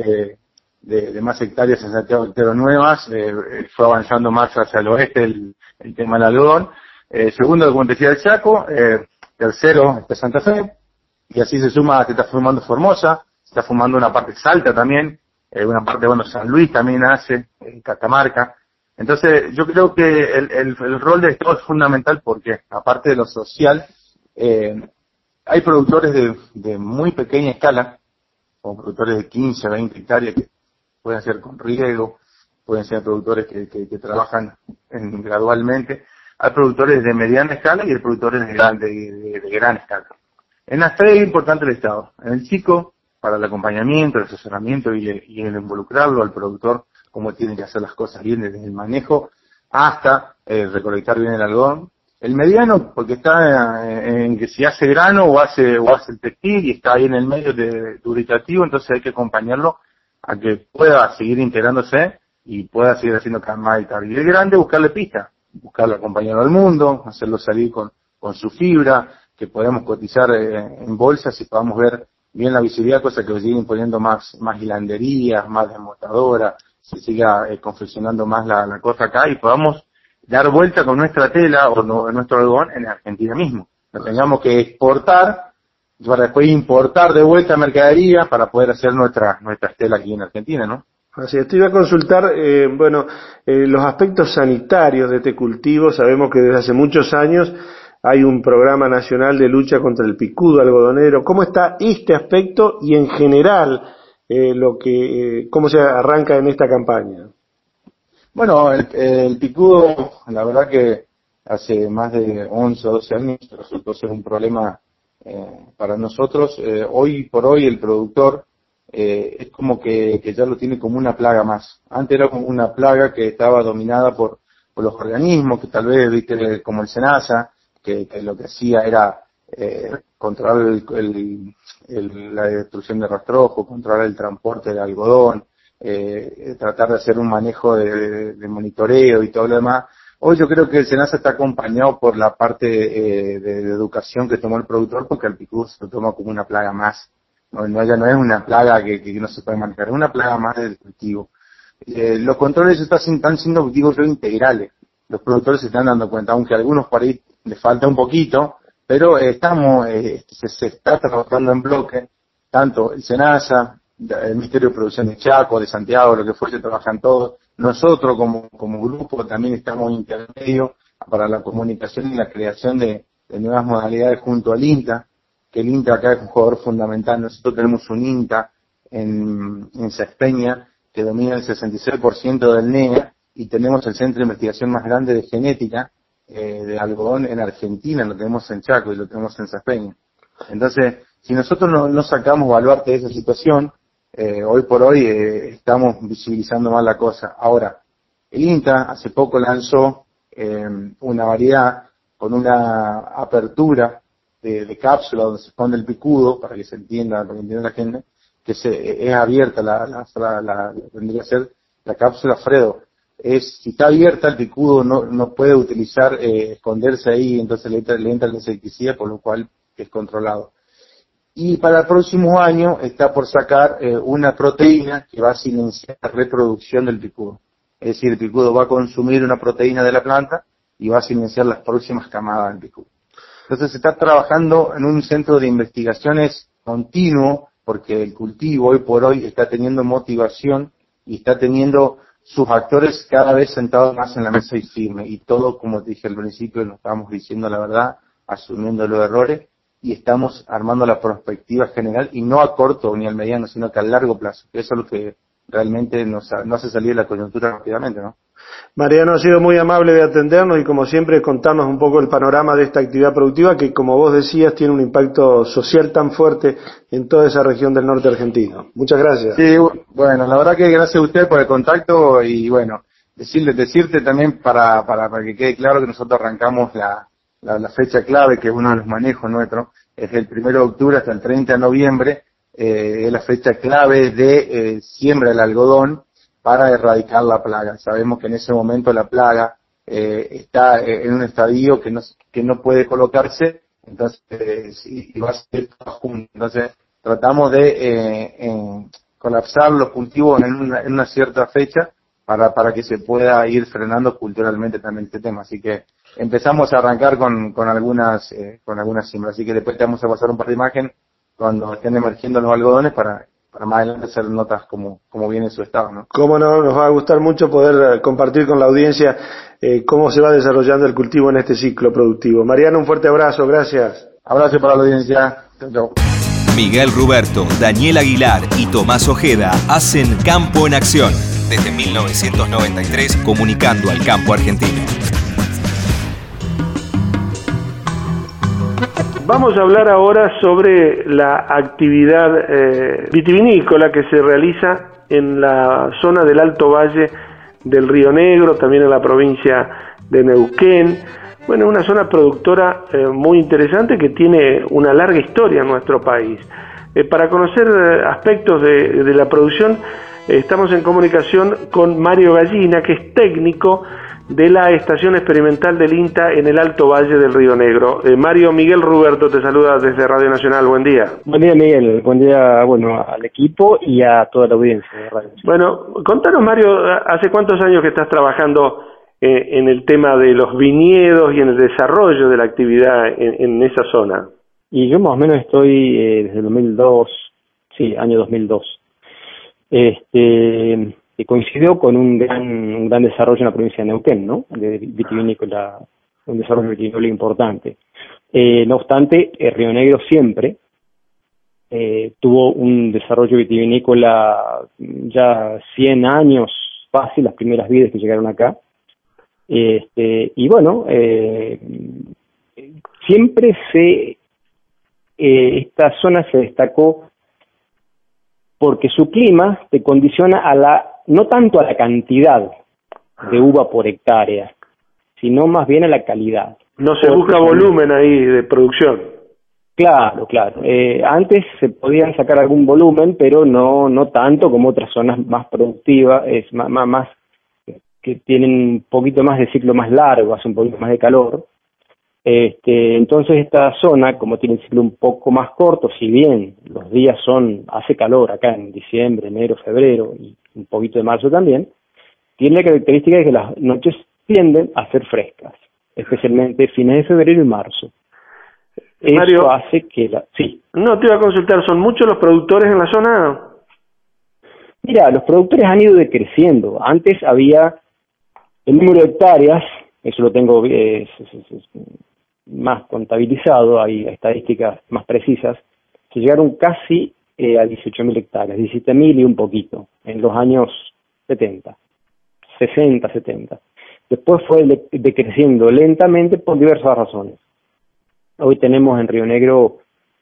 más hectáreas en Santiago del Estero nuevas, fue avanzando más hacia el oeste el tema del algodón. Segundo, como te decía, el Chaco. Tercero, está Santa Fe. Y así se está formando Formosa, se está formando una parte Salta también, una parte, San Luis también hace, Catamarca. Entonces, yo creo que el rol del Estado es fundamental porque, aparte de lo social, hay productores de muy pequeña escala, como productores de 15, 20 hectáreas que pueden ser con riego, pueden ser productores que trabajan gradualmente. Hay productores de mediana escala y hay productores de gran escala. En las 3 es importante el Estado. En el chico, para el acompañamiento, el asesoramiento y el involucrarlo al productor, cómo tiene que hacer las cosas bien desde el manejo hasta recolectar bien el algodón. El mediano, porque está en que si hace grano o hace el textil y está ahí en el medio dubitativo, entonces hay que acompañarlo a que pueda seguir integrándose y pueda seguir haciendo cada más hectáreas. Y el grande, buscarle pista, buscarlo acompañarlo al mundo, hacerlo salir con su fibra, que podamos cotizar en bolsas y podamos ver bien la visibilidad, cosa que siguen poniendo más hilanderías, más desmontadoras, se siga confeccionando más la cosa acá y podamos dar vuelta con nuestra tela o nuestro algodón en Argentina mismo. No tengamos que exportar para después importar de vuelta mercadería para poder hacer nuestras telas aquí en Argentina, ¿no? Así es, te iba a consultar, los aspectos sanitarios de este cultivo. Sabemos que desde hace muchos años hay un programa nacional de lucha contra el picudo algodonero. ¿Cómo está este aspecto y en general cómo se arranca en esta campaña? Bueno, el picudo, la verdad que hace más de 11 o 12 años resultó ser un problema para nosotros. Hoy por hoy el productor es como que ya lo tiene como una plaga más. Antes era como una plaga que estaba dominada por los organismos, que tal vez, viste, como el SENASA, que lo que hacía era controlar la destrucción de rastrojo, controlar el transporte del algodón, tratar de hacer un manejo de monitoreo y todo lo demás. Hoy yo creo que el SENASA está acompañado por la parte de educación que tomó el productor, porque el picudo se lo toma como una plaga más. Ya no es una plaga que no se puede manejar, es una plaga más del cultivo. Los controles están siendo, digo yo, integrales. Los productores se están dando cuenta, aunque a algunos por ahí les falta un poquito, pero se está trabajando en bloque, tanto el SENASA, el Ministerio de Producción de Chaco, de Santiago, lo que fuese, trabajan todos. Nosotros como grupo también estamos intermedio para la comunicación y la creación de nuevas modalidades junto al INTA, que el INTA acá es un jugador fundamental. Nosotros tenemos un INTA en Saspeña que domina el 66% del NEA, y tenemos el centro de investigación más grande de genética de algodón en Argentina, lo tenemos en Chaco y lo tenemos en Saspeña. Entonces, si nosotros no sacamos baluarte de esa situación, hoy por hoy estamos visibilizando mal la cosa. Ahora, el INTA hace poco lanzó una variedad con una apertura de cápsula donde se pone el picudo, para que se entienda, para que entienda la gente, que es abierta, tendría que ser la cápsula Fredo. Si está abierta, el picudo no puede utilizar, esconderse ahí, entonces le entra el insecticida, por lo cual es controlado. Y para el próximo año está por sacar una proteína que va a silenciar la reproducción del picudo. Es decir, el picudo va a consumir una proteína de la planta y va a silenciar las próximas camadas del picudo. Entonces se está trabajando en un centro de investigaciones continuo, porque el cultivo hoy por hoy está teniendo motivación y está teniendo sus actores cada vez sentados más en la mesa y firme. Y todo, como te dije al principio, nos estamos diciendo la verdad, asumiendo los errores, y estamos armando la perspectiva general, y no a corto ni al mediano, sino que a largo plazo. Eso es lo que realmente nos hace salir de la coyuntura rápidamente, ¿no? Mariano, ha sido muy amable de atendernos y, como siempre, contarnos un poco el panorama de esta actividad productiva que, como vos decías, tiene un impacto social tan fuerte en toda esa región del norte argentino. Muchas gracias. Sí, bueno, la verdad que gracias a usted por el contacto, y bueno, decirte también para que quede claro que nosotros arrancamos la fecha clave, que es uno de los manejos nuestros, es el 1 de octubre hasta el 30 de noviembre, es la fecha clave de siembra del algodón para erradicar la plaga. Sabemos que en ese momento la plaga está en un estadio que no puede colocarse, entonces y va a ser junto. Entonces tratamos de colapsar los cultivos en una cierta fecha para que se pueda ir frenando culturalmente también este tema. Así que empezamos a arrancar con algunas siembras, así que después te vamos a pasar un par de imágenes cuando estén emergiendo los algodones para más adelante hacer notas como viene su estado, ¿no? Cómo no, nos va a gustar mucho poder compartir con la audiencia cómo se va desarrollando el cultivo en este ciclo productivo. Mariano, un fuerte abrazo, gracias. Abrazo para la audiencia. Chau. Miguel Ruberto, Daniel Aguilar y Tomás Ojeda hacen Campo en Acción desde 1993, comunicando al campo argentino. Vamos a hablar ahora sobre la actividad vitivinícola que se realiza en la zona del Alto Valle del Río Negro, también en la provincia de Neuquén. Bueno, una zona productora muy interesante que tiene una larga historia en nuestro país. Para conocer aspectos de la producción, estamos en comunicación con Mario Gallina, que es técnico de la Estación Experimental del INTA en el Alto Valle del Río Negro. Mario, Miguel Ruberto te saluda desde Radio Nacional. Buen día. Buen día, Miguel. Buen día, bueno, al equipo y a toda la audiencia de Radio Nacional. Bueno, contanos, Mario, ¿hace cuántos años que estás trabajando en el tema de los viñedos y en el desarrollo de la actividad en esa zona? Y yo más o menos estoy desde el 2002, sí, año 2002. Que coincidió con un gran desarrollo en la provincia de Neuquén, ¿no? De vitivinícola, un desarrollo vitivinícola importante. No obstante, Río Negro siempre tuvo un desarrollo vitivinícola ya 100 años fácil, las primeras vides que llegaron acá. Y bueno, siempre esta zona se destacó porque su clima te condiciona no tanto a la cantidad de uva por hectárea, sino más bien a la calidad. No se busca volumen ahí de producción. Claro. Antes se podían sacar algún volumen, pero no tanto como otras zonas más productivas, más que tienen un poquito más de ciclo más largo, hace un poquito más de calor. Entonces esta zona, como tiene un ciclo un poco más corto, si bien los días hace calor acá en diciembre, enero, febrero y un poquito de marzo también, tiene la característica de que las noches tienden a ser frescas, especialmente fines de febrero y marzo. Mario, eso hace que sí. No, te iba a consultar, ¿son muchos los productores en la zona? Mira, los productores han ido decreciendo. Antes había el número de hectáreas, eso lo tengo más contabilizado, hay estadísticas más precisas, se llegaron casi a 18.000 hectáreas, 17.000 y un poquito, en los años 70. Después fue decreciendo lentamente por diversas razones. Hoy tenemos en Río Negro,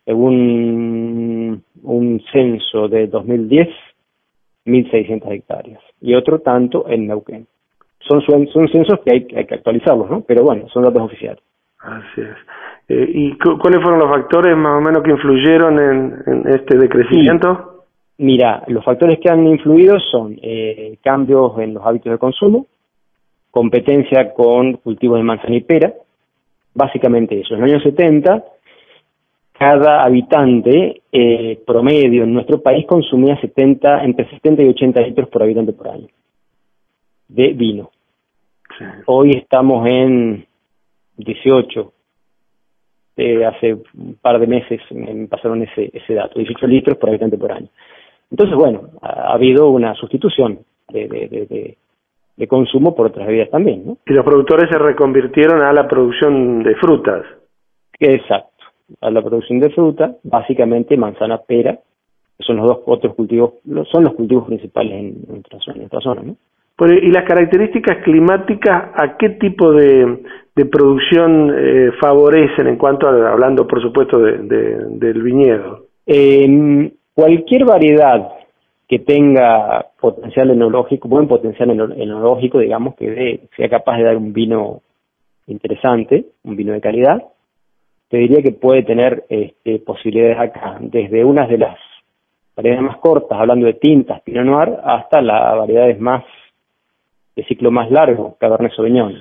según un censo de 2010, 1.600 hectáreas, y otro tanto en Neuquén. Son censos que hay que actualizarlos, ¿no? Pero bueno, son datos oficiales. Así es. ¿Y cuáles fueron los factores más o menos que influyeron en este decrecimiento? Sí. Mira, los factores que han influido son cambios en los hábitos de consumo, competencia con cultivos de manzana y pera, básicamente eso. En los años 70, cada habitante promedio en nuestro país consumía entre 70 y 80 litros por habitante por año de vino. Sí. Hoy estamos en 18. Hace un par de meses me pasaron ese dato, 18 litros por habitante por año. Entonces, bueno, ha habido una sustitución de consumo por otras bebidas también, ¿no? Y los productores se reconvirtieron a la producción de frutas. Exacto, a la producción de fruta, básicamente manzana, pera, que son los dos otros cultivos, son los cultivos principales en nuestra zona, ¿no? ¿Y las características climáticas a qué tipo de producción favorecen en cuanto a, hablando por supuesto del viñedo? Cualquier variedad que tenga potencial enológico, buen potencial enológico, digamos, que sea capaz de dar un vino interesante, un vino de calidad, te diría que puede tener posibilidades acá, desde unas de las variedades más cortas, hablando de tintas, Pinot Noir, hasta las variedades más de ciclo más largo, Cabernet Sauvignon.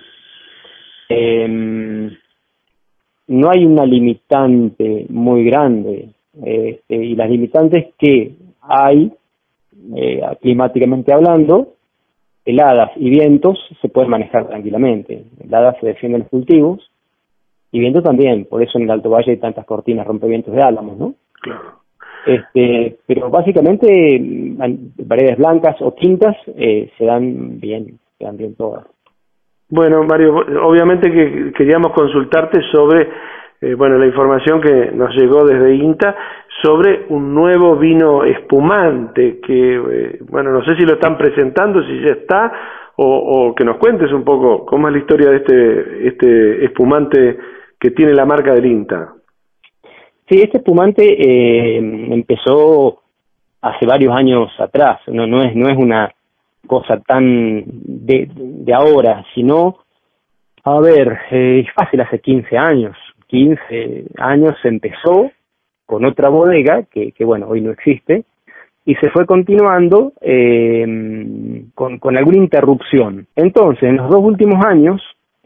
No hay una limitante muy grande, y las limitantes que hay, climáticamente hablando, heladas y vientos se pueden manejar tranquilamente. Heladas se defienden los cultivos, y viento también, por eso en el Alto Valle hay tantas cortinas rompevientos de álamos, ¿no? Claro. Pero básicamente variedades blancas o tintas se dan bien todas. Bueno, Mario, obviamente que queríamos consultarte sobre la información que nos llegó desde INTA sobre un nuevo vino espumante que, no sé si lo están presentando, si ya está, o que nos cuentes un poco cómo es la historia de este espumante que tiene la marca del INTA. Sí, este espumante empezó hace varios años atrás, no es una cosa tan de ahora, sino, es fácil, hace 15 años se empezó con otra bodega que hoy no existe, y se fue continuando con alguna interrupción. Entonces, en los 2 últimos años,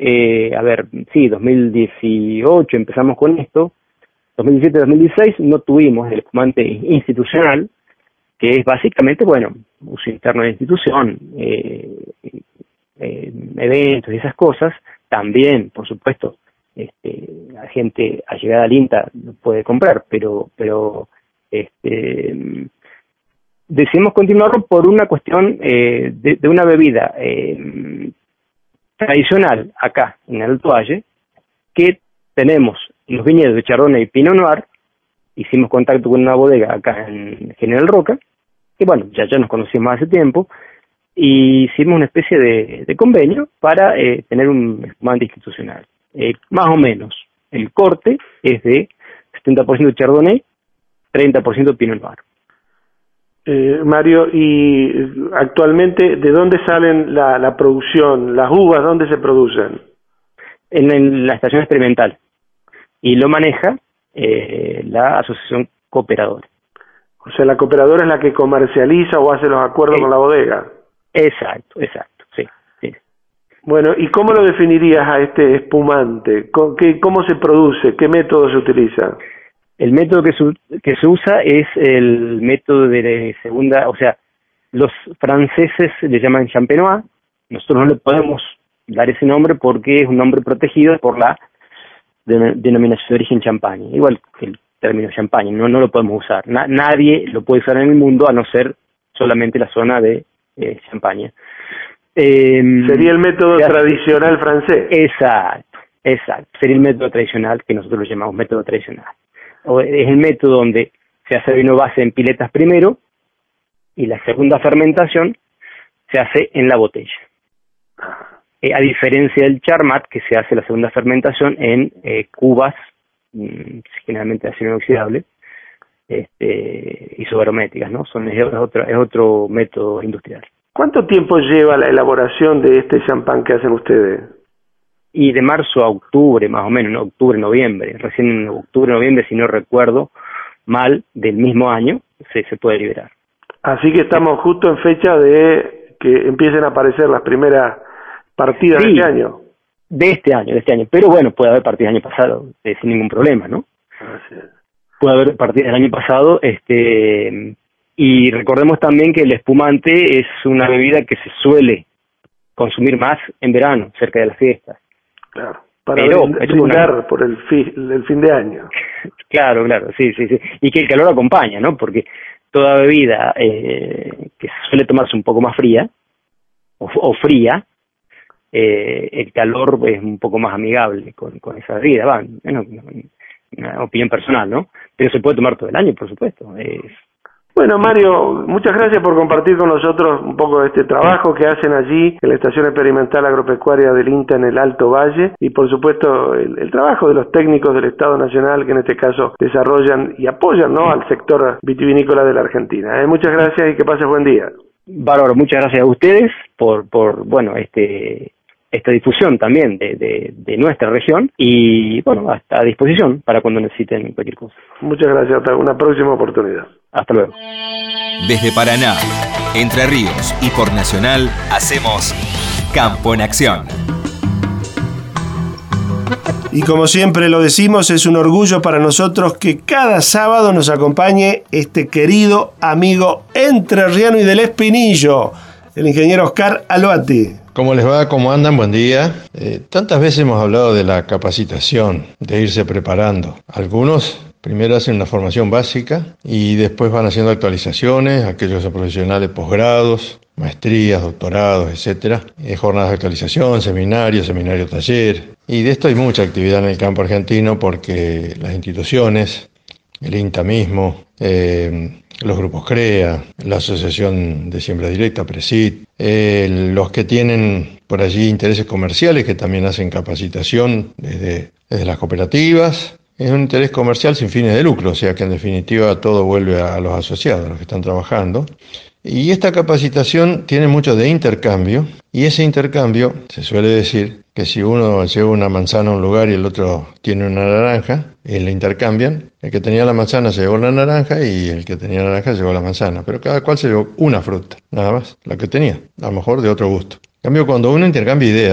2018 empezamos con esto, 2017-2016 no tuvimos el espumante institucional, que es básicamente, uso interno de institución, eventos y esas cosas, también, por supuesto, la gente allegada al INTA lo puede comprar, pero decidimos continuarlo por una cuestión de una bebida tradicional acá en el Alto Valle, que tenemos los viñedos de Chardonnay y Pinot Noir. Hicimos contacto con una bodega acá en General Roca, que bueno, ya nos conocimos hace tiempo, y hicimos una especie de convenio para tener un espumante institucional. Más o menos, el corte es de 70% Chardonnay, 30% Pinot Noir. Mario, y actualmente, ¿de dónde salen la producción? ¿Las uvas dónde se producen? En la estación experimental. Y lo maneja la asociación cooperadora. O sea, la cooperadora es la que comercializa o hace los acuerdos con la bodega. Exacto, sí. Bueno, ¿y cómo lo definirías a este espumante? ¿Cómo se produce? ¿Qué método se utiliza? El método que se usa es el método de segunda, o sea, los franceses le llaman champenois, nosotros no le podemos dar ese nombre porque es un nombre protegido por la denominación de origen Champagne, igual que el término Champagne, no lo podemos usar, nadie lo puede usar en el mundo a no ser solamente la zona de Champaña. Sería el método tradicional francés. Exacto, sería el método tradicional que nosotros lo llamamos método tradicional. Es el método donde se hace vino base en piletas primero y la segunda fermentación se hace en la botella. A diferencia del Charmat, que se hace la segunda fermentación en cubas, generalmente de acero inoxidable, isobarométricas, ¿no? Es otro método industrial. ¿Cuánto tiempo lleva la elaboración de este champán que hacen ustedes? Y de marzo a octubre, más o menos, ¿no? Octubre, noviembre. Recién en octubre, noviembre, si no recuerdo mal, del mismo año, se puede liberar. Así que estamos justo en fecha de que empiecen a aparecer las primeras partidas de este año. De este año. Pero bueno, puede haber partidas del año pasado, sin ningún problema, ¿no? Así es. Puede haber partidas del año pasado, y recordemos también que el espumante es una bebida que se suele consumir más en verano, cerca de las fiestas. Claro, para brindar por el fin de año. Claro, sí. Y que el calor acompaña, ¿no? Porque toda bebida que suele tomarse un poco más fría, o fría, el calor es un poco más amigable con esa bebida, una opinión personal, ¿no? Pero se puede tomar todo el año, por supuesto. Bueno, Mario, muchas gracias por compartir con nosotros un poco de este trabajo que hacen allí en la Estación Experimental Agropecuaria del INTA en el Alto Valle y, por supuesto, el trabajo de los técnicos del Estado Nacional que en este caso desarrollan y apoyan, ¿no?, al sector vitivinícola de la Argentina. Muchas gracias y que pases buen día. Bárbaro, muchas gracias a ustedes por esta difusión también de nuestra región y, bueno, hasta a disposición para cuando necesiten cualquier cosa. Muchas gracias, hasta una próxima oportunidad. Hasta luego. Desde Paraná, Entre Ríos y por Nacional, hacemos Campo en Acción. Y como siempre lo decimos, es un orgullo para nosotros que cada sábado nos acompañe este querido amigo entrerriano y del Espinillo, el ingeniero Oscar Aloati. ¿Cómo les va? ¿Cómo andan? Buen día. Tantas veces hemos hablado de la capacitación, de irse preparando. Algunos primero hacen una formación básica y después van haciendo actualizaciones, aquellos profesionales posgrados, maestrías, doctorados, etcétera, jornadas de actualización, seminarios taller. Y de esto hay mucha actividad en el campo argentino porque las instituciones, el INTA mismo, los grupos CREA, la Asociación de Siembra Directa, PRESID, los que tienen por allí intereses comerciales que también hacen capacitación desde las cooperativas. Es un interés comercial sin fines de lucro, o sea que en definitiva todo vuelve a los asociados, a los que están trabajando. Y esta capacitación tiene mucho de intercambio, y ese intercambio se suele decir que si uno lleva una manzana a un lugar y el otro tiene una naranja, la intercambian, el que tenía la manzana se llevó la naranja y el que tenía la naranja se llevó la manzana, pero cada cual se llevó una fruta, nada más, la que tenía, a lo mejor de otro gusto. En cambio, cuando uno intercambia ideas,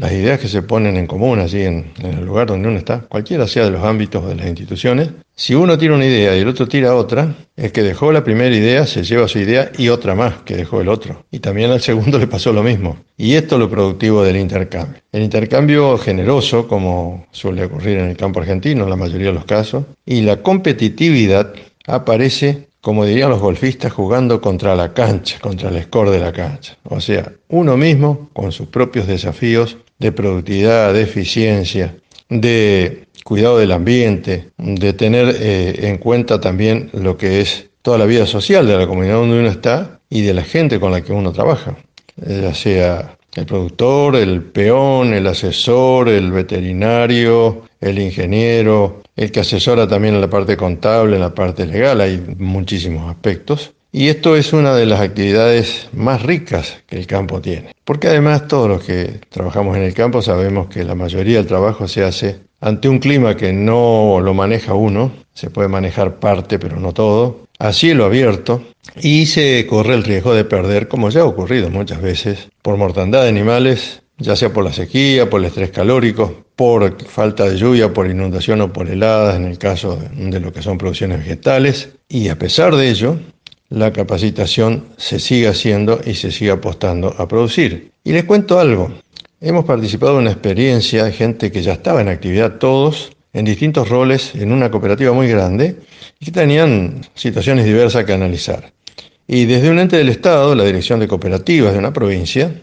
las ideas que se ponen en común allí en el lugar donde uno está, cualquiera sea de los ámbitos de las instituciones, si uno tira una idea y el otro tira otra, el que dejó la primera idea se lleva su idea y otra más que dejó el otro. Y también al segundo le pasó lo mismo. Y esto es lo productivo del intercambio. El intercambio generoso, como suele ocurrir en el campo argentino en la mayoría de los casos, y la competitividad aparece, como dirían los golfistas, jugando contra la cancha, contra el score de la cancha. O sea, uno mismo con sus propios desafíos de productividad, de eficiencia, de cuidado del ambiente, de tener en cuenta también lo que es toda la vida social de la comunidad donde uno está y de la gente con la que uno trabaja, ya sea el productor, el peón, el asesor, el veterinario, el ingeniero, el que asesora también en la parte contable, en la parte legal, hay muchísimos aspectos. Y esto es una de las actividades más ricas que el campo tiene. Porque además todos los que trabajamos en el campo sabemos que la mayoría del trabajo se hace ante un clima que no lo maneja uno, se puede manejar parte pero no todo, a cielo abierto, y se corre el riesgo de perder, como ya ha ocurrido muchas veces, por mortandad de animales, ya sea por la sequía, por el estrés calórico, por falta de lluvia, por inundación o por heladas, en el caso de lo que son producciones vegetales. Y a pesar de ello, la capacitación se sigue haciendo y se sigue apostando a producir. Y les cuento algo. Hemos participado en una experiencia de gente que ya estaba en actividad todos, en distintos roles, en una cooperativa muy grande, y que tenían situaciones diversas que analizar. Y desde un ente del Estado, la Dirección de Cooperativas de una provincia,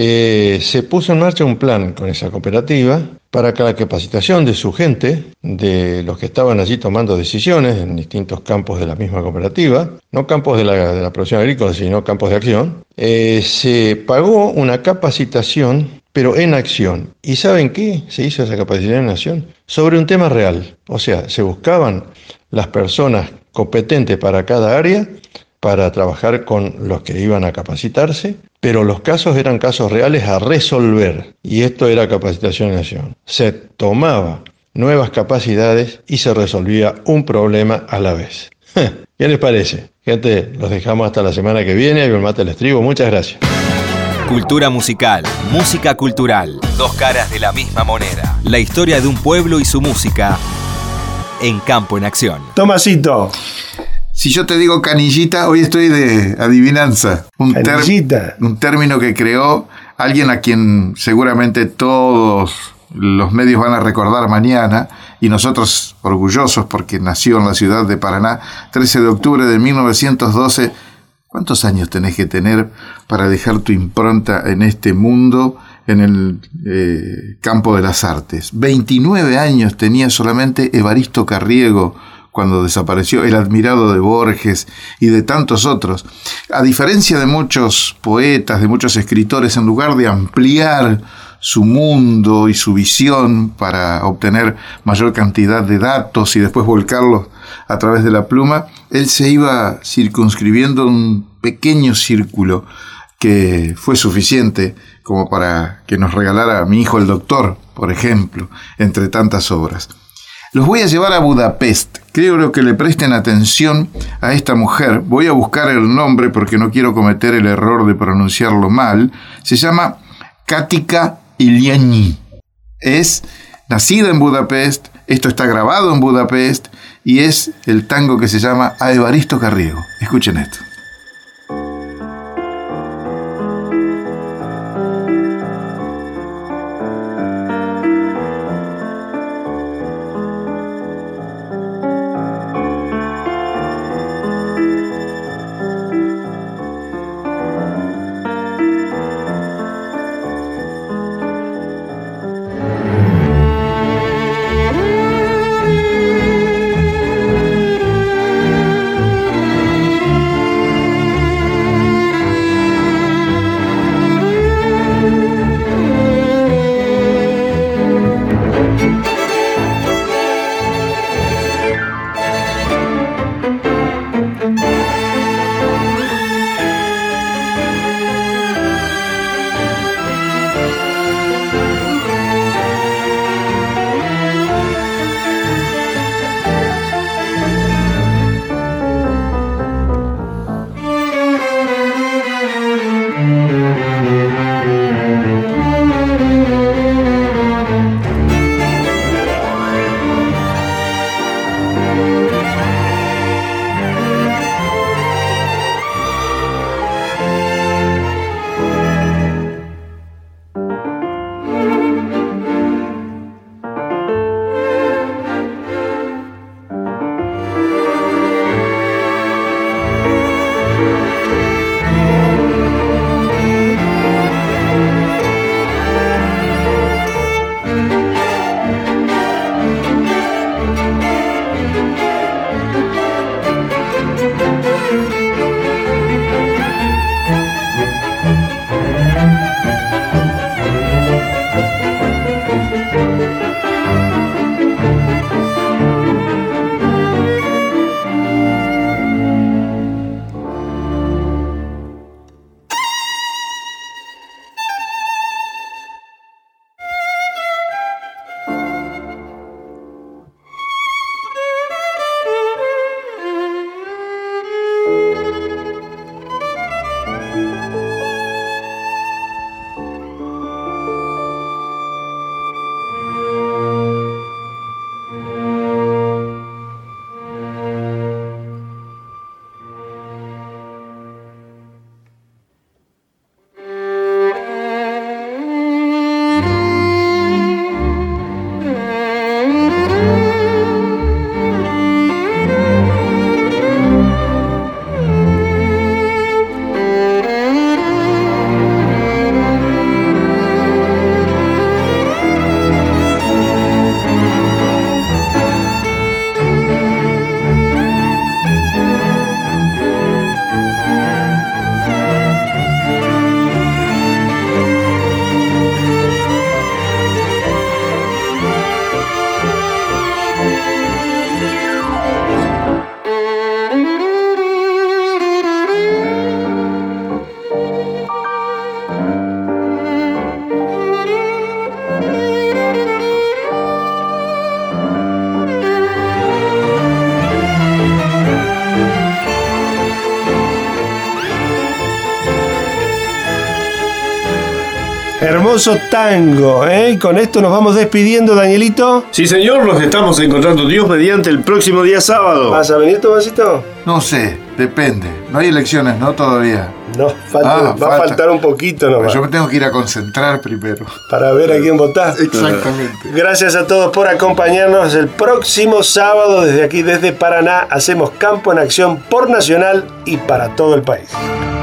se puso en marcha un plan con esa cooperativa para que la capacitación de su gente, de los que estaban allí tomando decisiones en distintos campos de la misma cooperativa, no campos de la producción agrícola, sino campos de acción, se pagó una capacitación, pero en acción. ¿Y saben qué? Se hizo esa capacitación en acción sobre un tema real. O sea, se buscaban las personas competentes para cada área para trabajar con los que iban a capacitarse, pero los casos eran casos reales a resolver, y esto era capacitación en acción. Se tomaba nuevas capacidades y se resolvía un problema a la vez. ¿Qué les parece? Gente, los dejamos hasta la semana que viene. Ahí me mata el estribo. Muchas gracias. Cultura musical, música cultural, dos caras de la misma moneda. La historia de un pueblo y su música en Campo en Acción. Tomasito. Si yo te digo canillita, hoy estoy de adivinanza. Un término que creó alguien a quien seguramente todos los medios van a recordar mañana, y nosotros orgullosos porque nació en la ciudad de Paraná, 13 de octubre de 1912. ¿Cuántos años tenés que tener para dejar tu impronta en este mundo, en el campo de las artes? 29 años tenía solamente Evaristo Carriego cuando desapareció, el admirado de Borges y de tantos otros. A diferencia de muchos poetas, de muchos escritores, en lugar de ampliar su mundo y su visión para obtener mayor cantidad de datos y después volcarlos a través de la pluma, él se iba circunscribiendo un pequeño círculo que fue suficiente como para que nos regalara a Mi hijo el doctor, por ejemplo, entre tantas obras. Los voy a llevar a Budapest. Creo que le presten atención a esta mujer. Voy a buscar el nombre porque no quiero cometer el error de pronunciarlo mal. Se llama Katika Iliani. Es nacida en Budapest, esto está grabado en Budapest, y es el tango que se llama A Evaristo Carriego. Escuchen esto. Hermoso tango, ¿eh? Y con esto nos vamos despidiendo, Danielito. Sí, señor, nos estamos encontrando Dios mediante el próximo día sábado. ¿Vas a venir, Tomasito? No sé, depende. No hay elecciones, ¿no? Todavía. No, va a faltar un poquito nomás. Yo me tengo que ir a concentrar primero. Para ver a quién votar. Exactamente. Gracias a todos por acompañarnos. El próximo sábado, desde aquí, desde Paraná, hacemos Campo en Acción por Nacional y para todo el país.